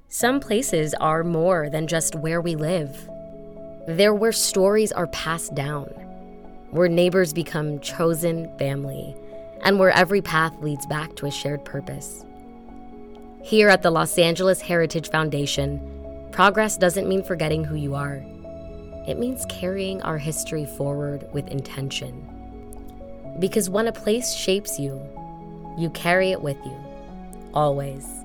Some places are more than just where we live. They're where stories are passed down, where neighbors become chosen family, and where every path leads back to a shared purpose. Here at the Los Angeles Heritage Foundation, progress doesn't mean forgetting who you are. It means carrying our history forward with intention. Because when a place shapes you, you carry it with you, always.